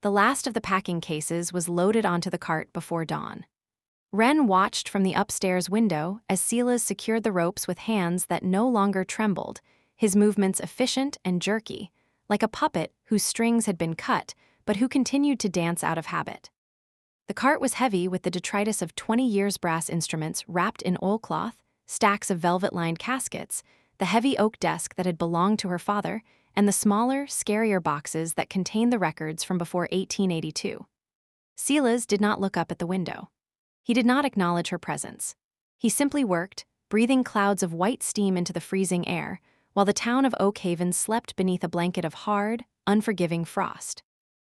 The last of the packing cases was loaded onto the cart before dawn. Wren watched from the upstairs window as Silas secured the ropes with hands that no longer trembled, his movements efficient and jerky, like a puppet whose strings had been cut, but who continued to dance out of habit. The cart was heavy with the detritus of 20 years' brass instruments wrapped in oilcloth, stacks of velvet-lined caskets, the heavy oak desk that had belonged to her father, and the smaller, scarier boxes that contained the records from before 1882. Silas did not look up at the window. He did not acknowledge her presence. He simply worked, breathing clouds of white steam into the freezing air, while the town of Oak Haven slept beneath a blanket of hard, unforgiving frost.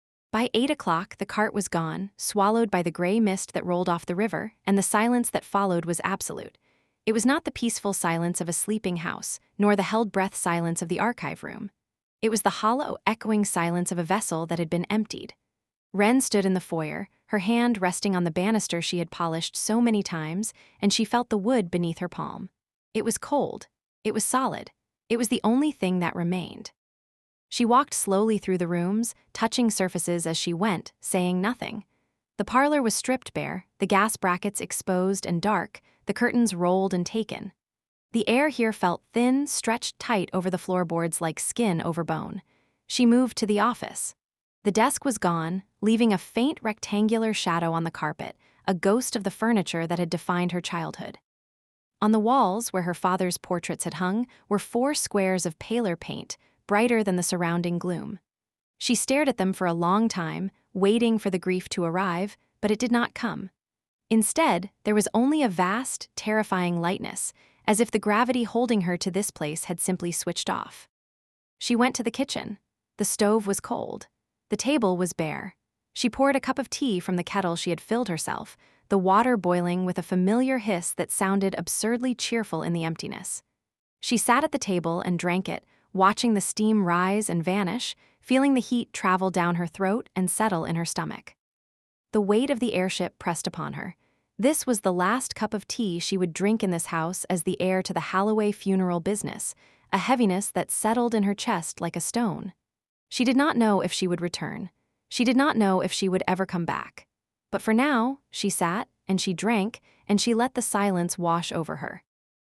By 8 o'clock, the cart was gone, swallowed by the gray mist that rolled off the river, and the silence that followed was absolute. It was not the peaceful silence of a sleeping house, nor the held-breath silence of the archive room. It was the hollow, echoing silence of a vessel that had been emptied. Wren stood in the foyer, her hand resting on the banister she had polished so many times, and she felt the wood beneath her palm. It was cold. It was solid. It was the only thing that remained. She walked slowly through the rooms, touching surfaces as she went, saying nothing. The parlor was stripped bare, the gas brackets exposed and dark, the curtains rolled and taken. The air here felt thin, stretched tight over the floorboards like skin over bone. She moved to the office. The desk was gone, leaving a faint rectangular shadow on the carpet, a ghost of the furniture that had defined her childhood. On the walls, where her father's portraits had hung, were 4 squares of paler paint, brighter than the surrounding gloom. She stared at them for a long time, waiting for the grief to arrive, but it did not come. Instead, there was only a vast, terrifying lightness, as if the gravity holding her to this place had simply switched off. She went to the kitchen. The stove was cold. The table was bare. She poured a cup of tea from the kettle she had filled herself, the water boiling with a familiar hiss that sounded absurdly cheerful in the emptiness. She sat at the table and drank it, watching the steam rise and vanish, feeling the heat travel down her throat and settle in her stomach. The weight of the airship pressed upon her. This was the last cup of tea she would drink in this house as the heir to the Halloway funeral business, a heaviness that settled in her chest like a stone. She did not know if she would return. She did not know if she would ever come back. But for now, she sat, and she drank, and she let the silence wash over her.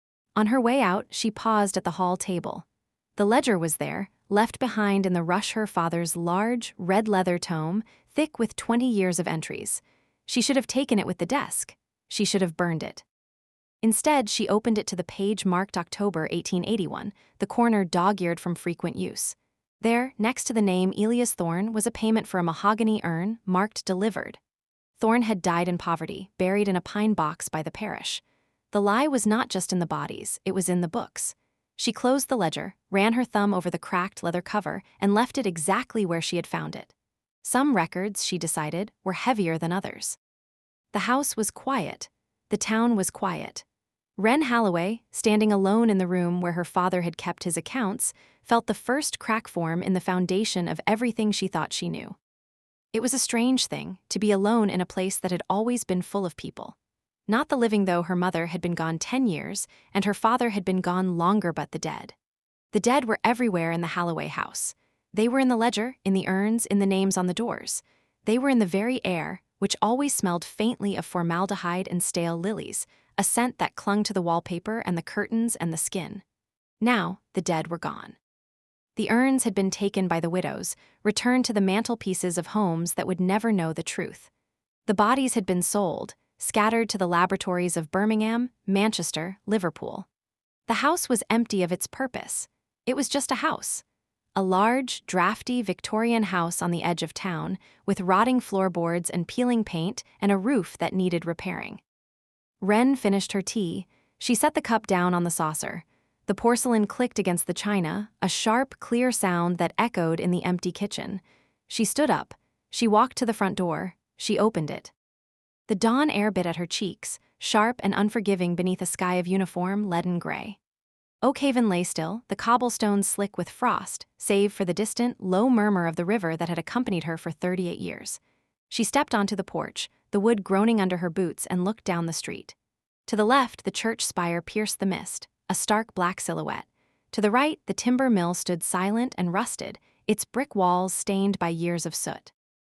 On her way out, she paused at the hall table. The ledger was there, left behind in the rush her father's large, red leather tome, thick with 20 years of entries. She should have taken it with the desk. She should have burned it. Instead, she opened it to the page marked October 1881, the corner dog-eared from frequent use. There, next to the name Elias Thorne, was a payment for a mahogany urn marked delivered. Thorne had died in poverty, buried in a pine box by the parish. The lie was not just in the bodies, it was in the books. She closed the ledger, ran her thumb over the cracked leather cover, and left it exactly where she had found it. Some records, she decided, were heavier than others. The house was quiet. The town was quiet. Wren Halloway, standing alone in the room where her father had kept his accounts, felt the first crack form in the foundation of everything she thought she knew. It was a strange thing to be alone in a place that had always been full of people. Not the living, though. Her mother had been gone 10 years, and her father had been gone longer, but the dead. The dead were everywhere in the Halloway house. They were in the ledger, in the urns, in the names on the doors. They were in the very air, which always smelled faintly of formaldehyde and stale lilies, a scent that clung to the wallpaper and the curtains and the skin. Now, the dead were gone. The urns had been taken by the widows, returned to the mantelpieces of homes that would never know the truth. The bodies had been sold, scattered to the laboratories of Birmingham, Manchester, Liverpool. The house was empty of its purpose. It was just a house. A large, drafty Victorian house on the edge of town, with rotting floorboards and peeling paint and a roof that needed repairing. Wren finished her tea. She set the cup down on the saucer. The porcelain clicked against the china, a sharp, clear sound that echoed in the empty kitchen. She stood up. She walked to the front door. She opened it. The dawn air bit at her cheeks, sharp and unforgiving beneath a sky of uniform leaden gray. Oak Haven lay still, the cobblestones slick with frost, save for the distant, low murmur of the river that had accompanied her for 38 years. She stepped onto the porch, the wood groaning under her boots, and looked down the street. To the left, the church spire pierced the mist, a stark black silhouette. To the right, the timber mill stood silent and rusted, its brick walls stained by years of soot.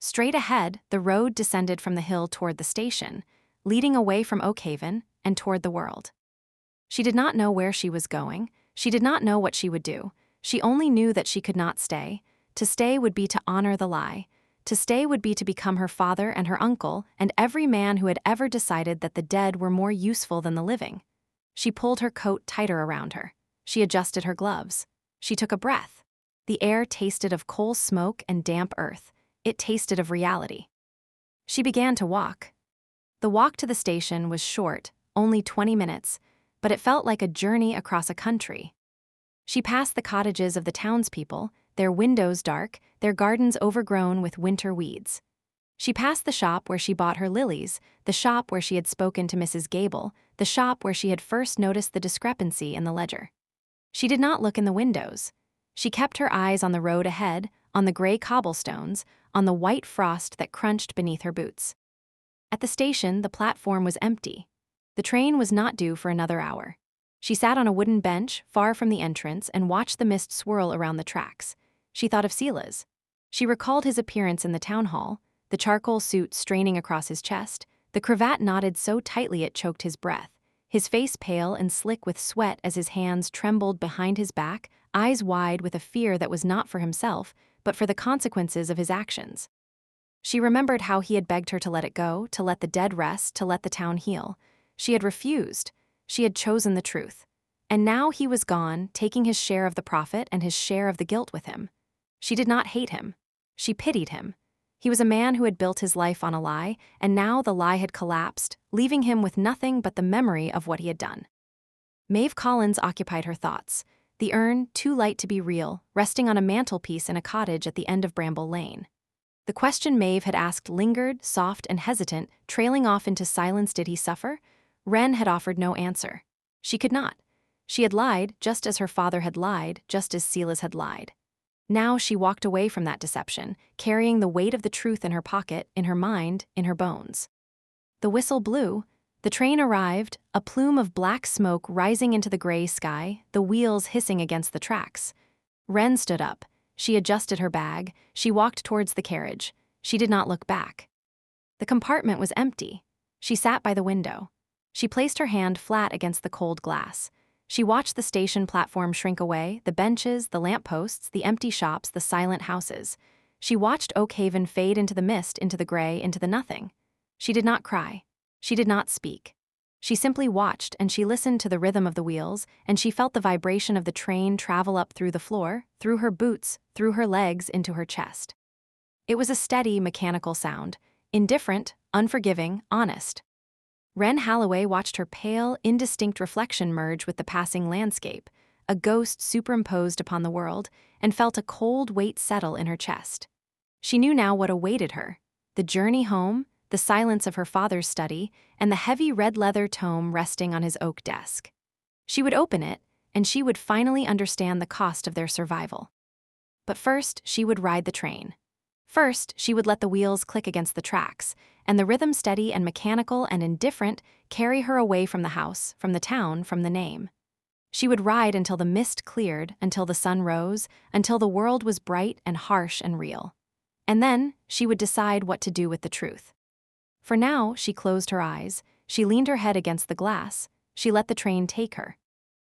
Straight ahead, the road descended from the hill toward the station, leading away from Oakhaven and toward the world. She did not know where she was going. She did not know what she would do. She only knew that she could not stay. To stay would be to honor the lie. To stay would be to become her father and her uncle and every man who had ever decided that the dead were more useful than the living. She pulled her coat tighter around her. She adjusted her gloves. She took a breath. The air tasted of coal smoke and damp earth. It tasted of reality. She began to walk. The walk to the station was short, only 20 minutes, but it felt like a journey across a country. She passed the cottages of the townspeople, their windows dark, their gardens overgrown with winter weeds. She passed the shop where she bought her lilies, the shop where she had spoken to Mrs. Gable, the shop where she had first noticed the discrepancy in the ledger. She did not look in the windows. She kept her eyes on the road ahead, on the gray cobblestones, on the white frost that crunched beneath her boots. At the station, the platform was empty. The train was not due for another hour. She sat on a wooden bench far from the entrance and watched the mist swirl around the tracks. She thought of Silas. She recalled his appearance in the town hall, the charcoal suit straining across his chest, the cravat knotted so tightly it choked his breath, his face pale and slick with sweat as his hands trembled behind his back, eyes wide with a fear that was not for himself, but for the consequences of his actions. She remembered how he had begged her to let it go, to let the dead rest, to let the town heal. She had refused. She had chosen the truth. And now he was gone, taking his share of the profit and his share of the guilt with him. She did not hate him. She pitied him. He was a man who had built his life on a lie, and now the lie had collapsed, leaving him with nothing but the memory of what he had done. Maeve Collins occupied her thoughts, the urn, too light to be real, resting on a mantelpiece in a cottage at the end of Bramble Lane. The question Maeve had asked lingered, soft and hesitant, trailing off into silence. Did he suffer? Wren had offered no answer. She could not. She had lied, just as her father had lied, just as Silas had lied. Now she walked away from that deception, carrying the weight of the truth in her pocket, in her mind, in her bones. The whistle blew. The train arrived, a plume of black smoke rising into the gray sky, the wheels hissing against the tracks. Wren stood up. She adjusted her bag. She walked towards the carriage. She did not look back. The compartment was empty. She sat by the window. She placed her hand flat against the cold glass. She watched the station platform shrink away, the benches, the lampposts, the empty shops, the silent houses. She watched Oakhaven fade into the mist, into the gray, into the nothing. She did not cry. She did not speak. She simply watched, and she listened to the rhythm of the wheels, and she felt the vibration of the train travel up through the floor, through her boots, through her legs, into her chest. It was a steady, mechanical sound, indifferent, unforgiving, honest. Wren Holloway watched her pale, indistinct reflection merge with the passing landscape, a ghost superimposed upon the world, and felt a cold weight settle in her chest. She knew now what awaited her: the journey home, the silence of her father's study, and the heavy red leather tome resting on his oak desk. She would open it, and she would finally understand the cost of their survival. But first, she would ride the train. First, she would let the wheels click against the tracks, and the rhythm steady and mechanical and indifferent carry her away from the house, from the town, from the name. She would ride until the mist cleared, until the sun rose, until the world was bright and harsh and real. And then, she would decide what to do with the truth. For now, she closed her eyes, she leaned her head against the glass, she let the train take her.